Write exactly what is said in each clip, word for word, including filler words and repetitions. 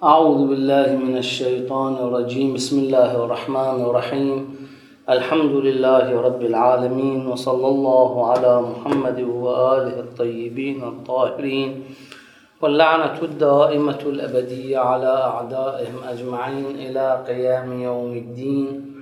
أعوذ بالله من الشيطان الرجيم. بسم الله الرحمن الرحيم. الحمد لله رب العالمين، وصلى الله على محمد وآله الطيبين الطاهرين، واللعنة الدائمة الأبدية على أعدائهم أجمعين إلى قيام يوم الدين.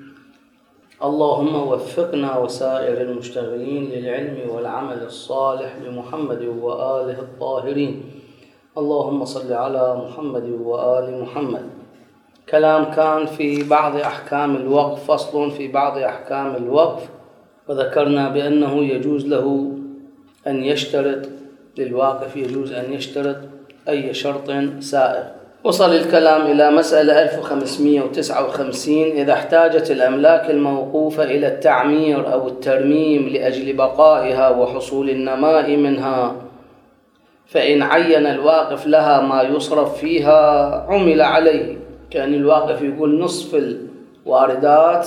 اللهم وفقنا وسائر المشتغلين للعلم والعمل الصالح بمحمد وآله الطاهرين. اللهم صل على محمد وآل محمد. كلام كان في بعض أحكام الوقف، فصل في بعض أحكام الوقف، وذكرنا بأنه يجوز له أن يشترط، للواقف يجوز أن يشترط أي شرط سائغ. وصل الكلام إلى مسألة ألف وخمسمائة وتسعة وخمسين: إذا احتاجت الأملاك الموقوفة إلى التعمير أو الترميم لأجل بقائها وحصول النماء منها، فإن عين الواقف لها ما يصرف فيها عمل عليه. كان الواقف يقول نصف الواردات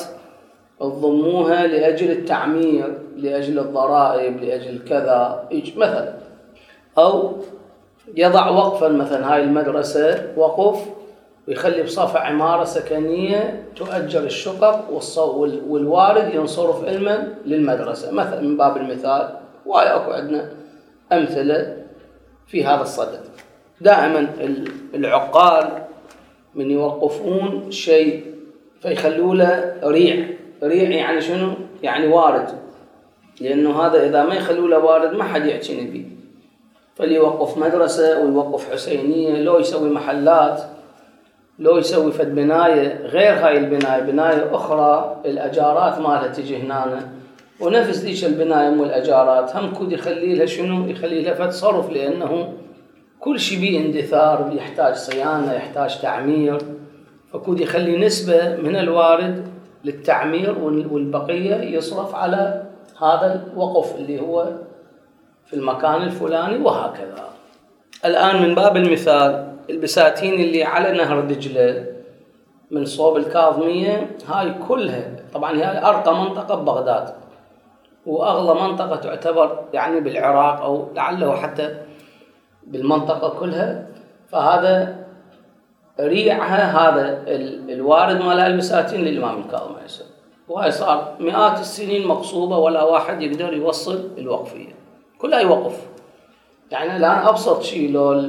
الضموها لأجل التعمير، لأجل الضرائب، لأجل كذا مثلا، أو يضع وقفا، مثلا هاي المدرسة وقف ويخلي بصفة عمارة سكنية تؤجر الشقق والوارد ينصرف علما للمدرسة مثلا، من باب المثال. وهي أكو عندنا أمثلة في هذا الصدد. دائما العقال من يوقفون شيء فيخلوا له ريع. ريع يعني شنو؟ يعني وارد، لأنه هذا إذا ما يخلوا له وارد ما حد يعتني به. فليوقف مدرسة ويوقف حسينية، لو يسوي محلات، لو يسوي فد بناية غير هاي البناية، بناية أخرى الأجارات مالها تجي هنا، ونفس ذيك البناية مو الأجارات هم كود يخلي لها شنو؟ يخلي لها فد صرف، لأنه كل شيء بيه اندثار، يحتاج صيانة، يحتاج تعمير، فكود يخلي نسبة من الوارد للتعمير والبقية يصرف على هذا الوقف اللي هو في المكان الفلاني، وهكذا. الآن من باب المثال، البساتين اللي على نهر دجلة من صوب الكاظمية، هاي كلها طبعا هي أرقى منطقة ببغداد، وأغلى منطقة تعتبر يعني بالعراق، أو لعله حتى بالمنطقة كلها. فهذا ريعها هذا الوارد مال البساتين للإمام الكاظمي، وهي صار مئات السنين مقصوبة، ولا واحد يقدر يوصل الوقفية، كلها يوقف. يعني الآن أبسط شيء لو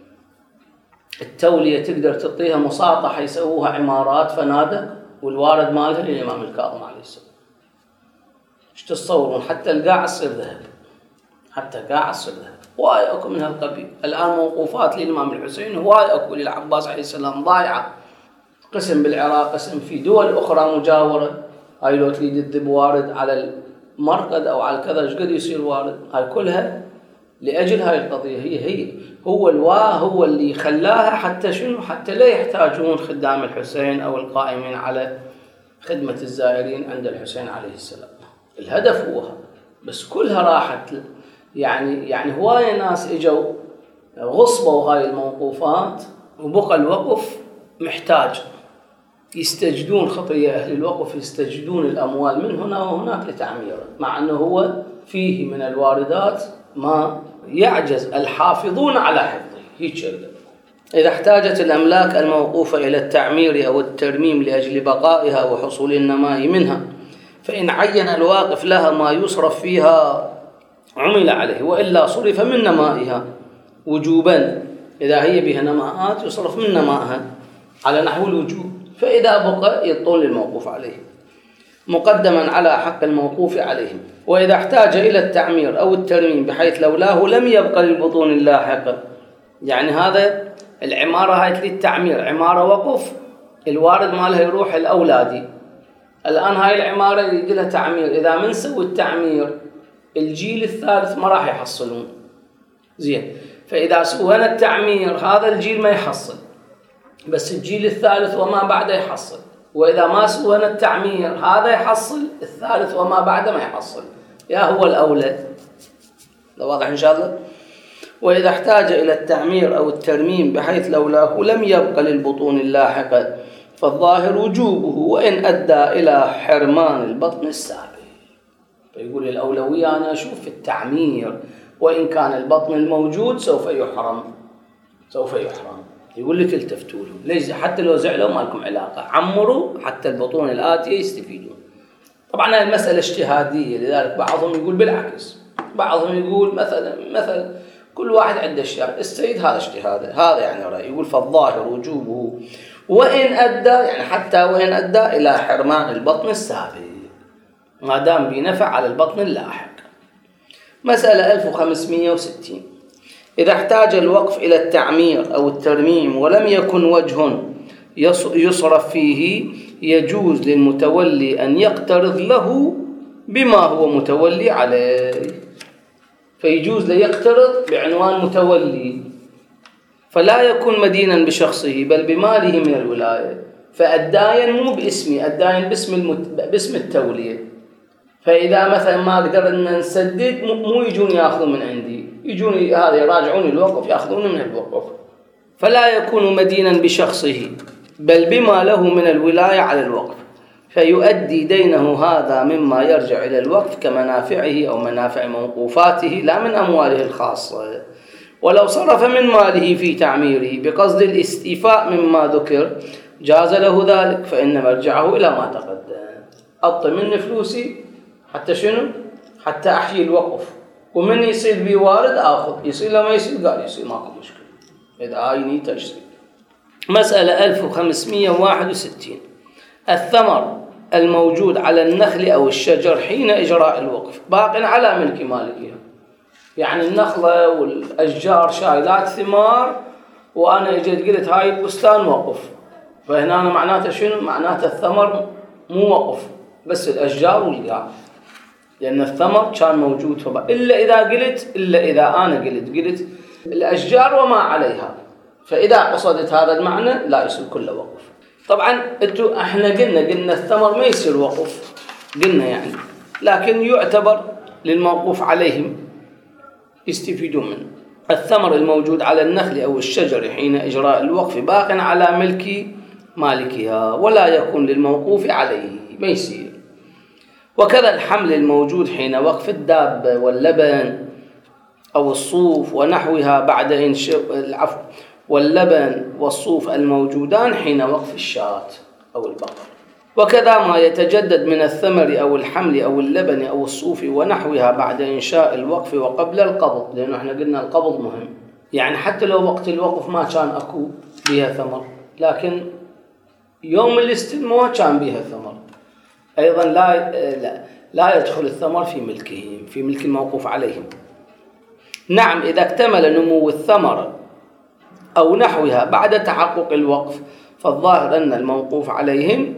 التولية تقدر تعطيها مساطحة يسووها عمارات فنادق، والوارد مالها للإمام الكاظم عليه السلام. ايش تتصورون؟ حتى القاع تصير ذهب، حتى قاع تصير ذهب. هواي اكو من هالقبيل. الآن موقوفات للإمام الحسين هواي اكو للعباس عليه السلام ضايعة، قسم بالعراق، قسم في دول أخرى مجاورة. هاي لو تريد تذب وارد على المرقد أو على كذا ايش قد يصير وارد؟ هاي كلها لأجل هاي القضية. هي هي هو الوا هو اللي خلاها حتى شنو؟ حتى لا يحتاجون خدام الحسين أو القائمين على خدمة الزائرين عند الحسين عليه السلام. الهدف هو هذا، بس كلها راحت. يعني يعني هواية ناس اجوا غصبوا هاي الموقوفات، وبقى الوقف محتاج، يستجدون خطية أهل الوقف، يستجدون الأموال من هنا وهناك لتعميره، مع أنه هو فيه من الواردات ما يعجز الحافظون على حفظه. هيك إذا احتاجت الأملاك الموقوفة إلى التعمير أو الترميم لأجل بقائها وحصول النماء منها، فإن عين الواقف لها ما يصرف فيها عمل عليه، وإلا صرف من نمائها وجوبا. إذا هي بها نماءات يصرف من نمائها على نحو الوجوب، فإذا بقى يطول الموقوف عليه مقدما على حق الموقوف عليهم. وإذا احتاج إلى التعمير أو الترميم بحيث لولاه لم يبقى للبطون اللاحقة، يعني هذا العمارة هاي للتعمير، عمارة وقف، الوارد مالها يروح الأولادي. الآن هاي العمارة يجي لها تعمير، إذا من سوي التعمير الجيل الثالث ما راح يحصلون زين. فإذا سوينا التعمير هذا الجيل ما يحصل، بس الجيل الثالث وما بعده يحصل. وإذا ما سوينا التعمير هذا يحصل، الثالث وما بعده ما يحصل. يا هو الأولى. ده واضح إن شاء الله. وإذا احتاج إلى التعمير أو الترميم بحيث لولاه لم يبقى للبطون اللاحقة، فالظاهر وجوبه، وإن أدى إلى حرمان البطن السابق. فيقول الأولوية أنا أشوف في التعمير، وإن كان البطن الموجود سوف يحرم، سوف يحرم. يقول لك التفتوا لهم، ليش؟ حتى لو زعلوا ما لكم علاقة، عمروا حتى البطون الآتية يستفيدون. طبعا هذه المسألة اجتهادية، لذلك بعضهم يقول بالعكس، بعضهم يقول مثلا مثلا كل واحد عنده اجتهاد، السيد هذا اجتهاده، هذا يعني رأي، يقول فالظاهر وجوبه وإن أدى، يعني حتى وإن أدى إلى حرمان البطن السابق ما دام بنفع على البطن اللاحق. مسألة ألف وخمسمئة وستين. إذا احتاج الوقف إلى التعمير أو الترميم ولم يكن وجه يصرف فيه، يجوز للمتولي أن يقترض له بما هو متولي عليه. فيجوز ليقترض بعنوان متولي، فلا يكون مدينا بشخصه بل بماله من الولاية. فالداين مو باسمي، الداين باسم المت... باسم التولية. فإذا مثلا ما أقدر أن نسدد، مو يجون يأخذون من عندي، يجون هذا يراجعون الوقف يأخذون من الوقف. فلا يكون مدينا بشخصه بل بما له من الولاية على الوقف، فيؤدي دينه هذا مما يرجع إلى الوقف كمنافعه أو منافع موقوفاته لا من أمواله الخاصة. ولو صرف من ماله في تعميره بقصد الاستيفاء مما ذكر جاز له ذلك، فإن مرجعه إلى ما تقدم. أطي مني فلوسي حتى شنو؟ حتى أحيي الوقف، ومن يصير بي وارد آخذ، يصير لما يصير قال يصير ماكو مشكلة، إذا هاي نية تشري. مسألة ألف وخمسمئة وواحد وستين. الثمر الموجود على النخل أو الشجر حين إجراء الوقف باق على ملك مالكها. يعني النخلة والأشجار شايلات ثمار، وأنا اجيت قلت هاي البستان وقف، فهنا معناته شنو؟ معناته الثمر مو وقف بس الأشجار والقاع، لأن الثمر كان موجود فبقى. إلا إذا قلت إلا إذا أنا قلت قلت الأشجار وما عليها، فإذا قصدت هذا المعنى لا يصير كله وقف. طبعا انتو احنا قلنا قلنا الثمر ما يصير وقف، قلنا يعني، لكن يعتبر للموقوف عليهم يستفيدون منه. الثمر الموجود على النخل أو الشجر حين إجراء الوقف باق على ملك مالكها ولا يكون للموقوف عليه، ما يصير. وكذا الحمل الموجود حين وقف الدابة واللبن أو الصوف ونحوها بعد إنشاء العفو واللبن والصوف الموجودان حين وقف الشاة أو البقر. وكذا ما يتجدد من الثمر أو الحمل أو اللبن أو الصوف ونحوها بعد إنشاء الوقف وقبل القبض، لأنه احنا قلنا القبض مهم. يعني حتى لو وقت الوقف ما كان أكو بها ثمر، لكن يوم الاستلموا كان بها ثمر، أيضا لا لا لا يدخل الثمر في ملكهم، في ملك الموقوف عليهم. نعم إذا اكتمل نمو الثمر أو نحوها بعد تحقق الوقف، فالظاهر أن الموقوف عليهم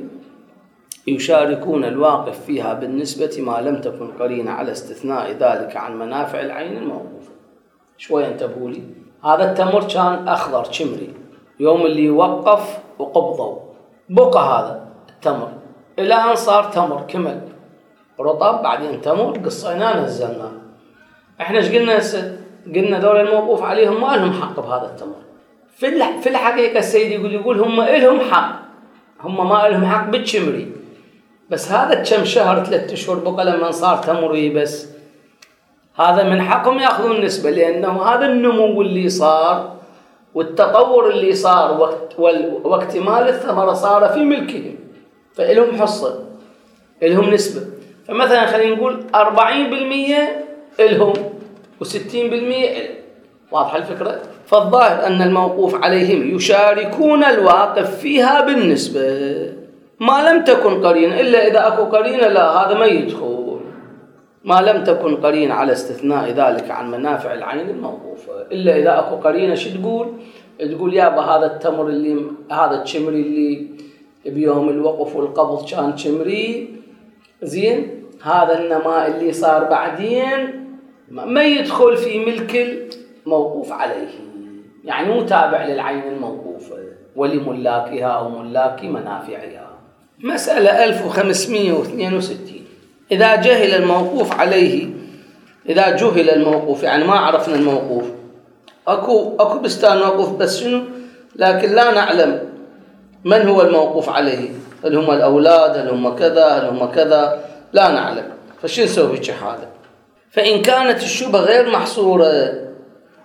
يشاركون الواقف فيها بالنسبة ما لم تكن قرينة على استثناء ذلك عن منافع العين الموقوفة. شوية انتبهوا لي، هذا التمر كان أخضر شمري، يوم اللي يوقف وقبضوا بقى هذا التمر إلى أن صار تمر كمل رطب، بعدين تمر قصيناه نزلناه. احنا ايش قلنا هسه؟ قلنا ذول الموقوف عليهم ما لهم حق بهذا التمر. في في الحقيقة السيد يقول يقول هم إلهم حق، هم ما لهم حق بالشمري، بس هذا كم شهر ثلاثة أشهر بقى لما صار تمري، بس هذا من حقهم يأخذون نسبة، لأنه هذا النمو اللي صار والتطور اللي صار وقت واكتمال الثمرة صار في ملكهم، فإلهم حصة، إلهم نسبة. فمثلا خلينا نقول أربعين بالمئة إلهم وستين بالمئة إلهم. واضحة الفكرة؟ فالظاهر أن الموقوف عليهم يشاركون الواقف فيها بالنسبة ما لم تكن قرينة، إلا إذا أكو قرينة لا هذا ما يدخل، ما لم تكن قرينة على استثناء ذلك عن منافع العين الموقوفة. إلا إذا أكو قرينة شو تقول؟ تقول يابا هذا التمر اللي هذا الشمري اللي بيوم الوقف والقبض كان شمري زين، هذا النماء اللي صار بعدين ما يدخل في ملك الموقوف عليه، يعني مو تابع للعين الموقوفة ولملاكها أو ملاك منافعها. مسألة ألف وخمسمئة واثنين وستين. إذا جهل الموقوف عليه، إذا جهل الموقوف يعني ما عرفنا الموقوف، أكو أكو بستان موقوف بس شنو، لكن لا نعلم من هو الموقوف عليه، هل هم الأولاد، هل هم كذا، هل هم كذا، لا نعلم. فشو نسوي في هذا؟ فإن كانت الشبهة غير محصورة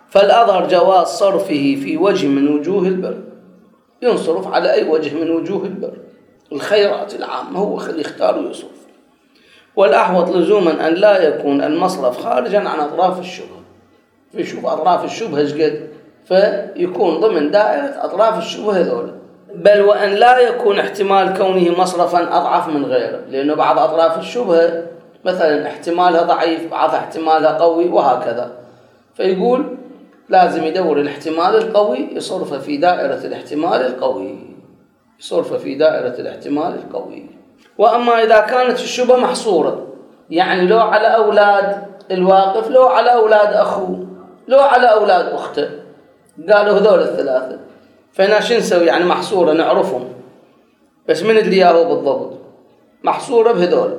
فالأظهر جواز صرفه في وجه من وجوه البر، ينصرف على أي وجه من وجوه البر، الخيرات العامة هو اللي يختار ويصرف. والأحوط لزوما أن لا يكون المصرف خارجا عن أطراف الشبهة، فيشوف أطراف الشبهة جد فيكون ضمن دائرة أطراف الشبهة هذول. بل وأن لا يكون احتمال كونه مصرفا أضعف من غيره، لأنه بعض أطراف الشبهة مثلا احتمالها ضعيف، بعض احتمالها قوي، وهكذا. فيقول لازم يدور الاحتمال القوي يصرفه في دائرة الاحتمال القوي، يصرفه في دائرة الاحتمال القوي. وأما إذا كانت الشبهة محصورة، يعني لو على أولاد الواقف، لو على أولاد أخوه، لو على أولاد أخته، قالوا هذول الثلاثة، فهنا شو نسوي؟ يعني محصورة نعرفهم، بس من اللي ياهو بالضبط محصورة بهذول.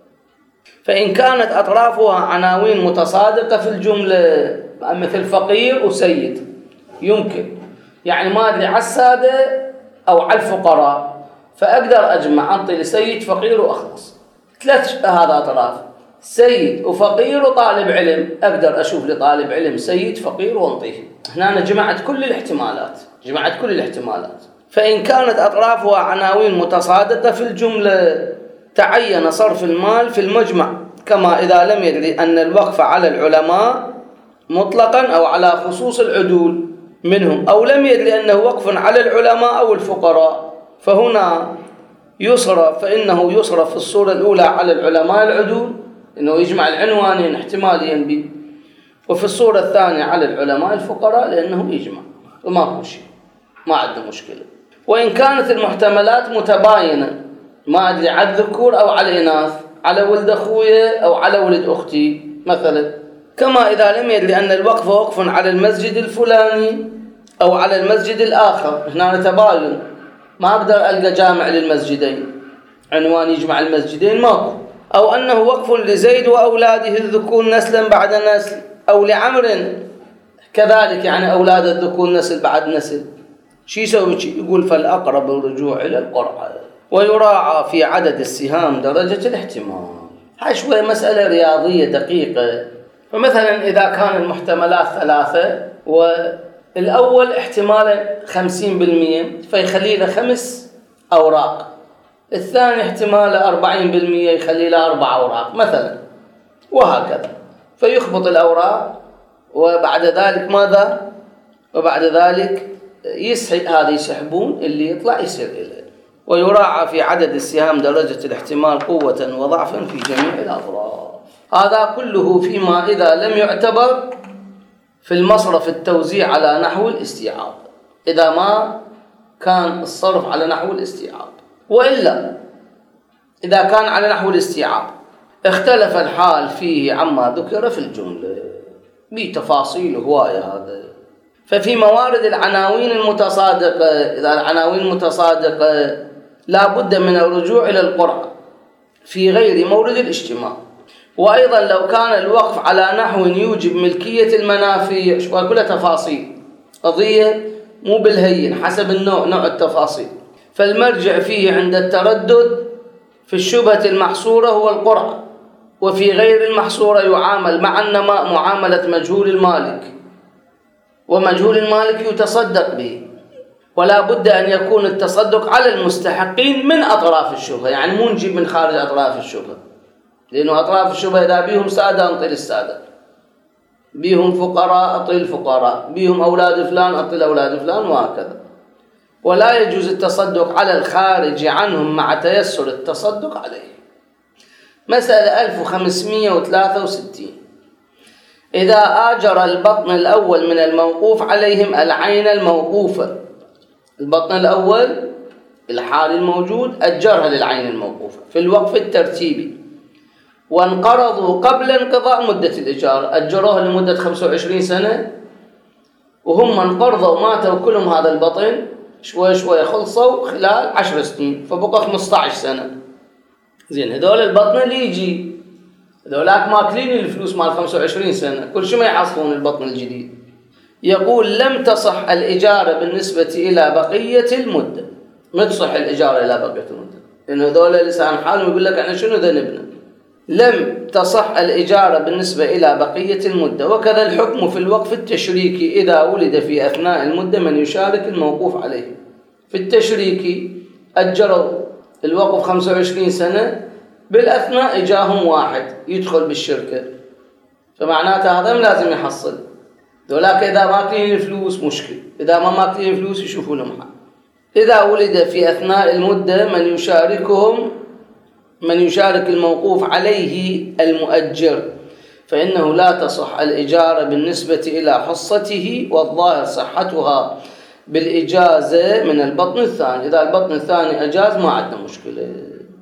فإن كانت أطرافها عناوين متصادقة في الجملة مثل فقير وسيد، يمكن يعني ما أدري على السادة أو على الفقراء، فأقدر أجمع أنطي لسيد فقير وأخلص. ثلاث هذا أطراف، سيد وفقير وطالب علم، أقدر أشوف لطالب علم سيد فقير وأنطيه. هنا أنا جمعت كل الاحتمالات، جمعت كل الاحتمالات. فإن كانت أطرافها عناوين متصادقة في الجملة تعين صرف المال في المجمع، كما إذا لم يدري أن الوقف على العلماء مطلقا أو على خصوص العدول منهم، أو لم يدري أنه وقف على العلماء أو الفقراء، فهنا يصرف، فإنه يصرف في الصورة الأولى على العلماء العدول، إنه يجمع العنوانين احتماليا به، وفي الصورة الثانية على العلماء الفقراء لأنه يجمع، وما شيء، ما عنده مشكلة. وإن كانت المحتملات متباينة، ما أدري على الذكور أو على الإناث، على ولد أخويا أو على ولد أختي مثلا، كما إذا لم يدري أن الوقف وقف على المسجد الفلاني أو على المسجد الآخر، هنا تباين، ما أقدر ألقى جامع للمسجدين، عنوان يجمع المسجدين ماكو. أو أنه وقف لزيد وأولاده الذكور نسلا بعد نسل، أو لعمر كذلك، يعني أولاد الذكور نسل بعد نسل. شي يسوي؟ يقول فالأقرب الرجوع إلى القرعة، ويراعى في عدد السهام درجة الاحتمال. هاي شوية مسألة رياضية دقيقة. فمثلا إذا كان المحتملات ثلاثة والأول احتمالا خمسين بالمئة فيخلي له خمس أوراق، الثاني احتماله أربعين بالمئة يخلي له أربع أوراق مثلا، وهكذا. فيخبط الأوراق وبعد ذلك ماذا؟ وبعد ذلك يسحب، هذا يسحبون اللي يطلع يصير إليه. ويراعى في عدد السهام درجة الاحتمال قوة وضعفا في جميع الأطراف. هذا كله فيما إذا لم يعتبر في المصرف التوزيع على نحو الاستيعاب، إذا ما كان الصرف على نحو الاستيعاب. وإلا إذا كان على نحو الاستيعاب اختلف الحال فيه عما ذكر في الجملة بتفاصيل هواية. هذا ففي موارد العناوين المتصادقة، إذا العناوين المتصادقة لا بد من الرجوع إلى القرعة في غير مورد الاجتماع. وأيضا لو كان الوقف على نحو يوجب ملكية المنافع، شو كلها تفاصيل، قضية مو بالهين، حسب النوع، نوع التفاصيل. فالمرجع فيه عند التردد في الشبهة المحصورة هو القرعة، وفي غير المحصورة يعامل مع النماء معاملة مجهول المالك، ومجهول المالك يتصدق به، ولا بد أن يكون التصدق على المستحقين من أطراف الشبهة، يعني مو نجيب من خارج أطراف الشبهة، لأنه أطراف الشبهة إذا بيهم سادة أنطي للسادة، بيهم فقراء أطي الفقراء، بيهم أولاد فلان أطي أولاد فلان، وهكذا. ولا يجوز التصدق على الخارج عنهم مع تيسر التصدق عليه. مسألة ألف وخمسمئة وثلاثة وستين. إذا آجر البطن الأول من الموقوف عليهم العين الموقوفة، البطن الأول الحال الموجود أجرها للعين الموقوفة في الوقف الترتيبي، وانقرضوا قبل انقضاء مدة الإجارة، أجروها لمدة خمسة وعشرين سنة، وهم انقرضوا ماتوا كلهم هذا البطن، شوي شوي خلصوا خلال عشر سنين، فبقى خمسة عشر سنة. زين، هذول البطن اللي يجي هذولاك ماكلين الفلوس مال خمسة وعشرين سنة، كل شيء ما يحصلون البطن الجديد. يقول لم تصح الإجارة بالنسبة إلى بقية المدة، ما تصح الإجارة إلى بقية المدة، لأن هذول لسان حالهم يقول لك احنا شنو ذنبنا، لم تصح الإجارة بالنسبة إلى بقية المدة. وكذا الحكم في الوقف التشريكي إذا ولد في أثناء المدة من يشارك الموقوف عليه. في التشريكي أجروا الوقف خمسة وعشرين سنة، بالأثناء إجاهم واحد يدخل بالشركة، فمعناته هذا لازم يحصل. ولكن إذا ما أكلين الفلوس مشكل، إذا ما ماكلين الفلوس يشوفوا لهم حل. إذا ولد في أثناء المدة من يشاركهم من يشارك الموقوف عليه المؤجر، فإنه لا تصح الإجارة بالنسبة إلى حصته، والظاهر صحتها بالإجازة من البطن الثاني. إذا البطن الثاني أجاز ما عندنا مشكلة،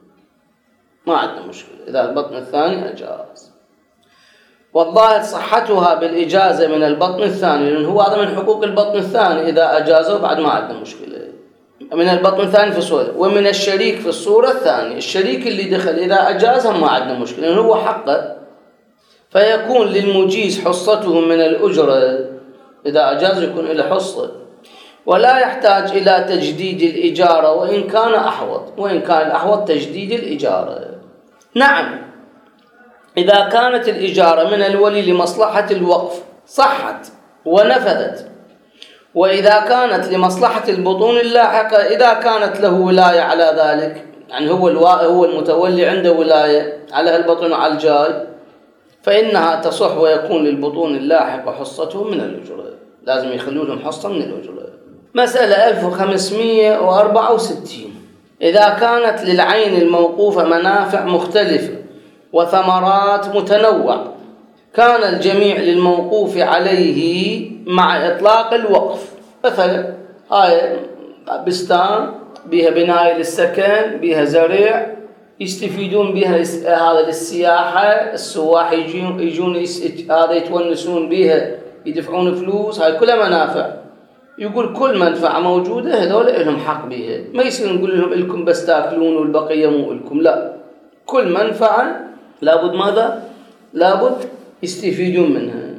ما عندنا مشكلة إذا البطن الثاني أجاز. والظاهر صحتها بالإجازة من البطن الثاني، لأنه هو هذا من حقوق البطن الثاني، إذا أجازه بعد ما عندنا مشكلة. من البطن الثاني في الصورة، ومن الشريك في الصورة الثانية. الشريك اللي دخل إذا أجازها ما عندنا مشكلة لأنه هو حقه، فيكون للمجيز حصته من الأجرة. إذا أجاز يكون له حصة، ولا يحتاج إلى تجديد الإجارة وإن كان أحوط، وإن كان الأحوط تجديد الإجارة. نعم، إذا كانت الإجارة من الولي لمصلحة الوقف صحت ونفذت، وإذا كانت لمصلحة البطون اللاحقة إذا كانت له ولاية على ذلك، يعني هو هو المتولي عنده ولاية على البطن وعلى الجاي، فإنها تصح ويكون للبطون اللاحقة حصته من الأجرة. لازم يخلوا لهم حصة من الأجرة. مسألة ألف وخمسمائة وأربعة وستين. إذا كانت للعين الموقوفة منافع مختلفة وثمرات متنوعة، كان الجميع للموقوف عليه مع إطلاق الوقف. مثلا هاي بستان بها بناية للسكن، بها زرع يستفيدون بها هذا للسياحة، السواح يجون يجون هذا يتونسون بها، يدفعون فلوس، هاي كلها منافع. يقول كل منفعة موجودة هذول لهم حق بها، ما يصير نقول لهم إلكم بس تاكلون والبقية مو إلكم، لا، كل منفعة لابد ماذا؟ لابد يستفيدون منها.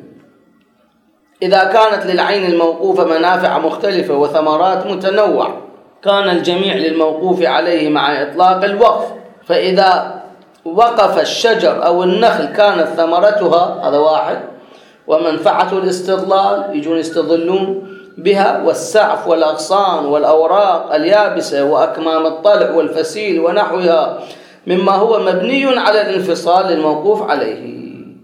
إذا كانت للعين الموقوفة منافع مختلفة وثمرات متنوعة، كان الجميع للموقوف عليه مع إطلاق الوقف. فإذا وقف الشجر أو النخل كانت ثمرتها، هذا واحد، ومنفعة الاستظلال يجون يستظلون بها، والسعف والأغصان والأوراق اليابسة وأكمام الطلع والفسيل ونحوها مما هو مبني على الانفصال للموقوف عليه.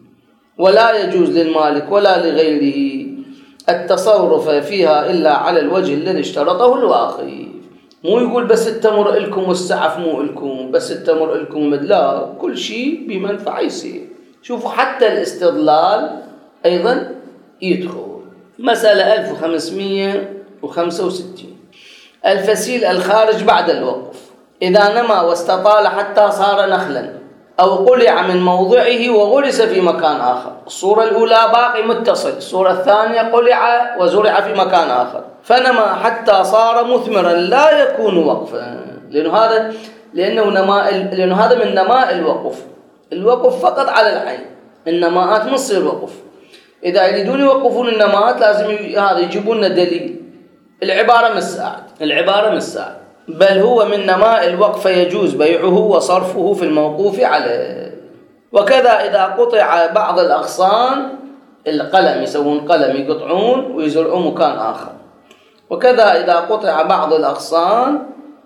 ولا يجوز للمالك ولا لغيره التصرف فيها إلا على الوجه الذي اشترطه الواقف. مو يقول بس التمر إلكم والسعف مو إلكم، بس التمر إلكم، لا، كل شيء بمنفعة يصير. شوفوا حتى الاستظلال أيضا يدخل. مسألة ألف وخمسمائة وخمسة وستين. الفسيل الخارج بعد الوقف إذا نما واستطال حتى صار نخلا أو قلع من موضعه وغرس في مكان آخر. الصورة الأولى باقي متصل، الصورة الثانية قلع وزرع في مكان آخر، فنما حتى صار مثمرا لا يكون وقفا، لأنه هذا لأنه نماء لأنه هذا من نماء الوقف. الوقف فقط على العين، النماءات ما تصير وقف. إذا يريدون يوقفون النماءات لازم هذا يجيبون لنا دليل. العبارة مساعد، العبارة مساعد، بل هو من نماء الوقف يجوز بيعه وصرفه في الموقوف عليه. وكذا إذا قطع بعض الأغصان، القلم يسوون قلم يقطعون ويزرعون مكان آخر. وكذا إذا قطع بعض الأغصان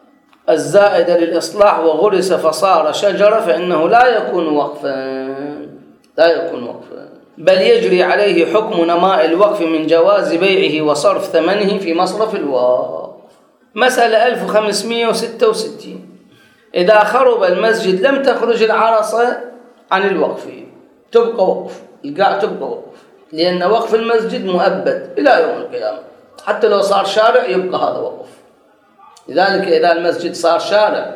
الزائدة للإصلاح وغرس فصار شجرة، فإنه لا يكون وقفا، لا يكون وقفا، بل يجري عليه حكم نماء الوقف من جواز بيعه وصرف ثمنه في مصرف الوقف. مسألة ألف وخمسمائة وستة وستين. إذا خرب المسجد لم تخرج العرصة عن الوقف، تبقى وقف، القاع تبقى وقف، لأن وقف المسجد مؤبد إلى يوم القيامة، حتى لو صار شارع يبقى هذا وقف. لذلك إذا المسجد صار شارع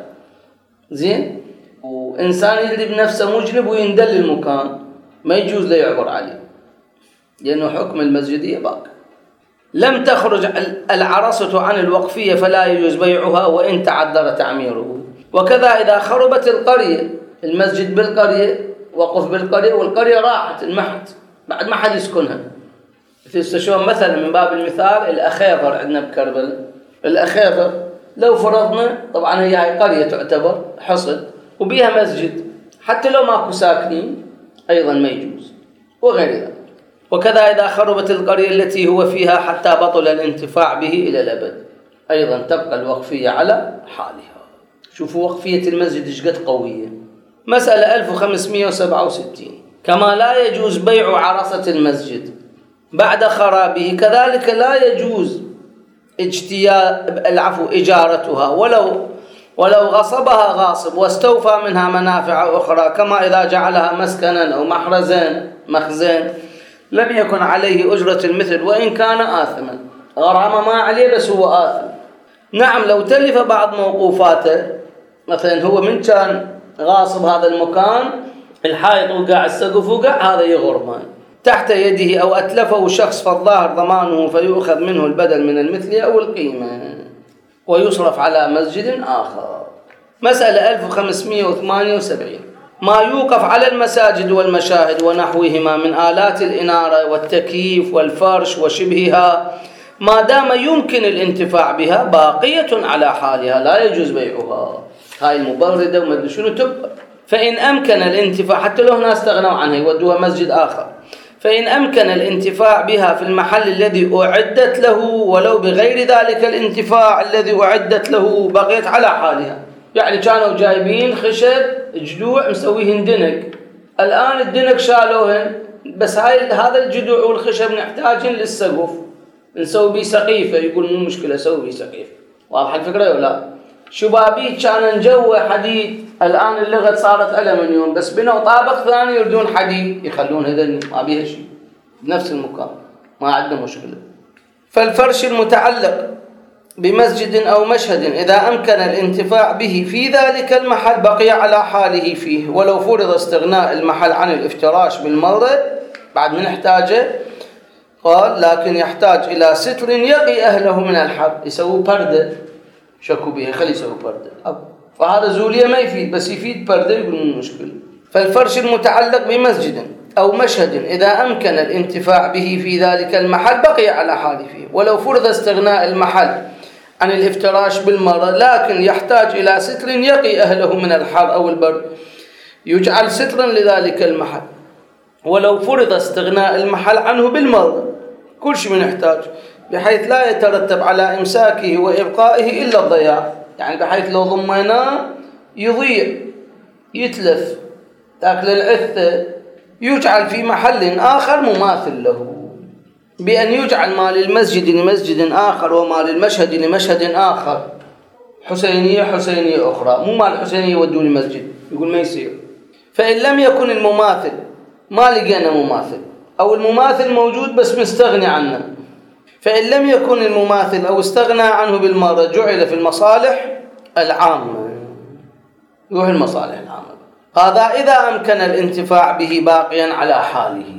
زين وإنسان يدري بنفسه مجنب ويندل المكان، ما يجوز له يعبر عليه، لأنه حكم المسجدية باقي. لم تخرج العرصة عن الوقفية فلا يجوز بيعها وإن تعذر تعميره. وكذا إذا خربت القرية، المسجد بالقرية، وقف بالقرية والقرية راحت المحت بعد ما حد يسكنها. تستشون مثلا من باب المثال الأخيفر عندنا بكربلاء، الأخيفر لو فرضنا طبعا هي قرية تعتبر حصد وبيها مسجد، حتى لو ماكو ساكنين أيضا ما يجوز وغير ذلك. وكذا إذا خربت القرية التي هو فيها حتى بطل الانتفاع به إلى الأبد أيضا تبقى الوقفية على حالها. شوفوا وقفية المسجد ايش قد قوية. مسألة ألف وخمسمائة وسبعة وستين. كما لا يجوز بيع عرصة المسجد بعد خرابه كذلك لا يجوز اجتياء العفو إجارتها ولو ولو غصبها غاصب واستوفى منها منافع أخرى، كما إذا جعلها مسكنا أو محرزا مخزن لم يكن عليه أجرة المثل وإن كان آثما. غرامة ما عليه بس هو آثم. نعم لو تلف بعض موقوفاته، مثلا هو من كان غاصب هذا المكان الحائط وقع السقف وقع هذا يغرمان تحت يده أو أتلفه شخص فالظاهر ضمانه فيؤخذ منه البدل من المثل أو القيمة ويصرف على مسجد آخر. مسألة ألف وخمسمائة وثمانية وسبعين. ما يوقف على المساجد والمشاهد ونحوهما من آلات الإنارة والتكييف والفرش وشبهها ما دام يمكن الانتفاع بها باقية على حالها لا يجوز بيعها. هاي المبردة وما شنو تبقى. فإن أمكن الانتفاع حتى لو هنا استغنوا عنها يودوها مسجد آخر، فإن أمكن الانتفاع بها في المحل الذي أعدت له ولو بغير ذلك الانتفاع الذي أعدت له بقيت على حالها. يعني كانوا جايبين خشب جدوع مسويهن دنك، الآن الدنك شالوهن بس هاي هذا الجدوع والخشب نحتاجين للسقف نسوي بيه سقيفة، يقول مو مشكلة سوي بيه سقيفة. واضح الفكرة ولا لا؟ شبابيك كان جوه حديد الآن اللغة صارت ألمنيوم بس بنوا طابق ثاني يردون حديد يخلون هذا ما بيها شيء بنفس المكان ما عندنا مشكلة. فالفرش المتعلق بمسجد أو مشهد إذا أمكن الانتفاع به في ذلك المحل بقي على حاله فيه ولو فرض استغناء المحل عن الافتراش بالمرة بعد من احتاجه. قال لكن يحتاج إلى ستر يقي أهله من الحر، يسووا بردة شكوا بها خلي يسووا بردة، فهذا زولية ما يفيد بس يفيد بردة يقول من المشكلة. فالفرش المتعلق بمسجد أو مشهد إذا أمكن الانتفاع به في ذلك المحل بقي على حاله فيه ولو فرض استغناء المحل عن الافتراش بالمرة لكن يحتاج إلى ستر يقي أهله من الحر أو البرد يجعل سترا لذلك المحل ولو فرض استغناء المحل عنه بالمرة كل شيء من يحتاج بحيث لا يترتب على إمساكه وإبقائه إلا الضياع. يعني بحيث لو ضميناه يضيع يتلف تاكل العثة يجعل في محل آخر مماثل له بأن يجعل مال المسجد لمسجد آخر ومال المشهد لمشهد آخر. حسينية حسينية أخرى مو مال حسينية يودوا لمسجد يقول ما يصير. فإن لم يكن المماثل ما لقينا مماثل أو المماثل موجود بس مستغني عنه، فإن لم يكن المماثل أو استغنى عنه بالمرة جعل في المصالح العامة. يروح المصالح العامة هذا إذا أمكن الانتفاع به باقيا على حاله.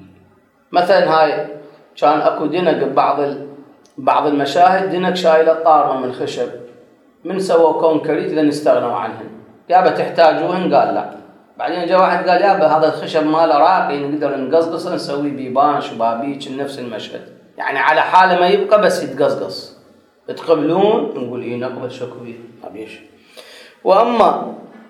مثلا هاي كان أكو دنك ببعض بعض المشاهد دنك شايلة طارمة من خشب من سووا كونكريت لن استغنوا عنهن يابا تحتاجوهن قال لا. بعدين جاء واحد قال يابا هذا الخشب ماله راقي نقدر نقصقصه نسوي بيبان شبابيك نفس المشهد يعني على حاله ما يبقى بس يتقصقص تقبلون نقول إيه نقبل شكويه ما بيش. وأما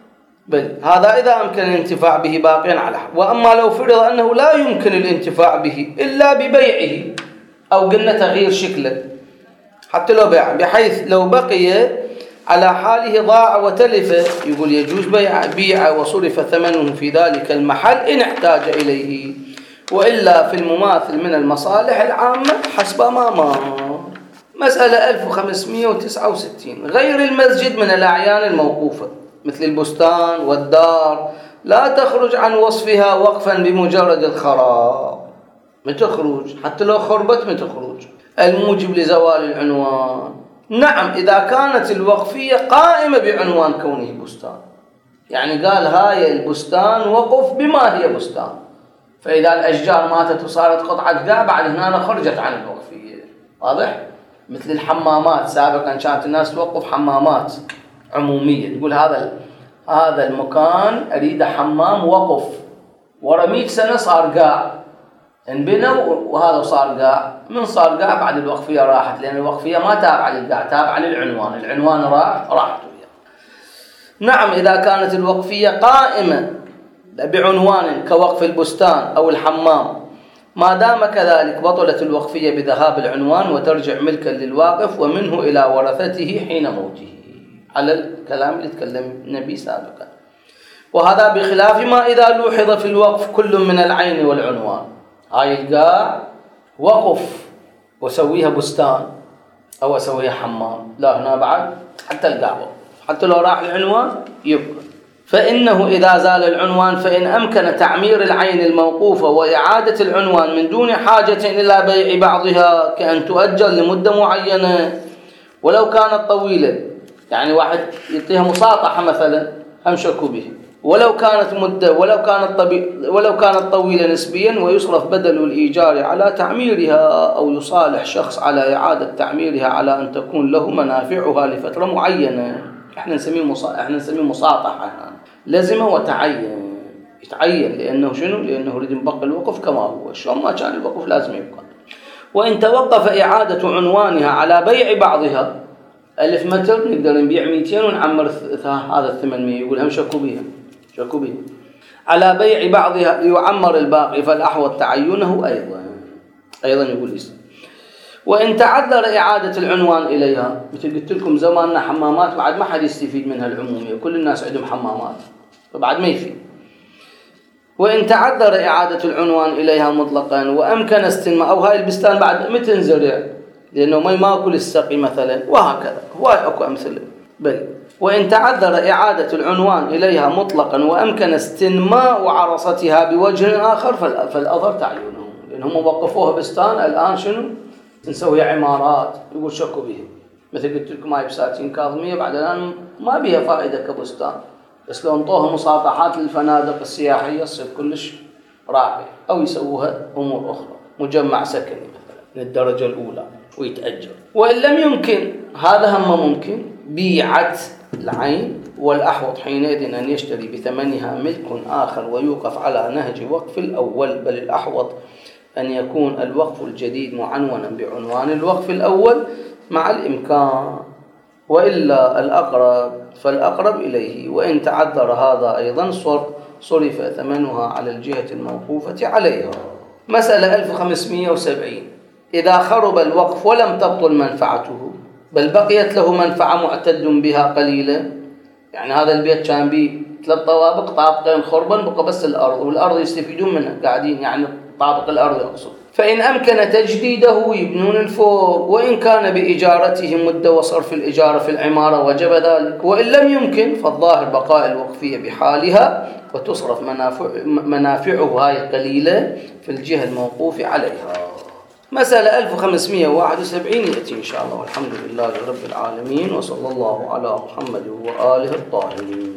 بل هذا إذا أمكن الانتفاع به باقيا على حال. وأما لو فرض أنه لا يمكن الانتفاع به إلا ببيعه أو قلنا تغيير شكله حتى لو بيع بحيث لو بقي على حاله ضاع وتلف يقول يجوز بيع بيعه وصرف ثمنه في ذلك المحل إن احتاج إليه وإلا في المماثل من المصالح العامة حسب ما مر. مسألة ألف وخمسمائة وتسعة وستين. غير المسجد من الأعيان الموقوفة مثل البستان والدار لا تخرج عن وصفها وقفا بمجرد الخراب ما تخرج حتى لو خربت ما تخرج الموجب لزوال العنوان. نعم إذا كانت الوقفية قائمة بعنوان كونه بستان يعني قال هاي البستان وقف بما هي بستان، فإذا الأشجار ماتت وصارت قطعة قاع بعد هنا خرجت عن الوقفية. واضح؟ مثل الحمامات سابقا كانت الناس توقف حمامات عمومية تقول هذا هذا المكان أريد حمام وقف ورا مئة سنة صار قاع انبنوا وهذا صار قاع من صار قاع بعد الوقفية راحت لأن الوقفية ما تابعة للقاع تابعة للعنوان العنوان راح راحت. نعم إذا كانت الوقفية قائمة بعنوان كوقف البستان أو الحمام، ما دام كذلك بطلت الوقفية بذهاب العنوان وترجع ملكا للواقف ومنه إلى ورثته حين موته، على الكلام اللي تكلم النبي سابقا. وهذا بخلاف ما إذا لوحظ في الوقف كل من العين والعنوان. هاي القاع وقف وسويها بستان أو أسويها حمام، لا هنا بعد حتى القاع وقف، حتى لو راح العنوان يبقى. فإنه إذا زال العنوان فإن أمكن تعمير العين الموقوفة وإعادة العنوان من دون حاجة إلى بيع بعضها، كأن تؤجل لمدة معينة ولو كانت طويلة، يعني واحد يعطيها مساطحة مثلا أمشكوا به، ولو كانت مدة ولو كانت طبي ولو كانت طويلة نسبيا، ويصرف بدل الإيجار على تعميرها، أو يصالح شخص على إعادة تعميرها على أن تكون له منافعها لفترة معينة. احنا نسميه مصا... احنا نسميه مساطحة، لازمه وتعين، يتعين لأنه شنو؟ لأنه يريد يبقى الوقف كما هو، شلون ما كان الوقف لازم يبقى. وإن توقف إعادة عنوانها على بيع بعضها، ألف متر نقدر نبيع مئتين ونعمر هذا الثمانمية، يقول هم شكوا بها شكوا بها على بيع بعضها ليعمر الباقي، فالأحوط تعينه أيضا أيضا يقول إسم. وإن تعذر إعادة العنوان إليها، مثل قلت لكم زماننا حمامات بعد ما حد يستفيد منها العمومية، كل الناس عندهم حمامات فبعد ما يفيد. وإن تعذر إعادة العنوان إليها مطلقا وأمكن استلماء، أو هاي البستان بعد ما تنزرع لأنه ما يماكل السقي مثلا، وهكذا هواي أكو أمثلة. بل وإن تعذر إعادة العنوان إليها مطلقا وأمكن استلماء عرصتها بوجه آخر، فالأظهر تعينه، لأنهم وقفوها بستان، الآن شنو نسوي عمارات، يقول شكوا بها. مثل قلت لكم هاي بساتين كاظمية بعد الآن ما بها فائدة كبستان، بس لو انطوها مساطحات للفنادق السياحية تصير كلش راقية، أو يسووها أمور أخرى، مجمع سكني مثلا من الدرجة الأولى ويتأجر. وإن لم يمكن هذا هم ممكن بيعت العين، والأحوط حينئذ أن يشتري بثمنها ملك آخر ويوقف على نهج وقف الأول، بل الأحوط أن يكون الوقف الجديد معنونا بعنوان الوقف الأول مع الإمكان، وإلا الأقرب فالأقرب إليه. وإن تعذر هذا أيضا صرف ثمنها على الجهة الموقوفة عليها. مسألة ألف وخمسمئة وسبعين. إذا خرب الوقف ولم تبطل منفعته، بل بقيت له منفعة معتد بها قليلة، يعني هذا البيت كان به ثلاث طوابق، طابقين خربا بقى بس الأرض، والأرض يستفيدون منها قاعدين، يعني طابق الأرض أقصد، فإن أمكن تجديده يبنون الفوق، وإن كان بإجارته مدة وصرف الإجارة في العمارة وجب ذلك، وإن لم يمكن فالظاهر بقاء الوقفية بحالها، وتصرف منافع منافعه هاي قليلة في الجهة الموقوف عليها. مسألة ألف وخمسمئة وواحد وسبعين يأتي إن شاء الله، والحمد لله رب العالمين، وصلى الله على محمد وآله الطاهرين.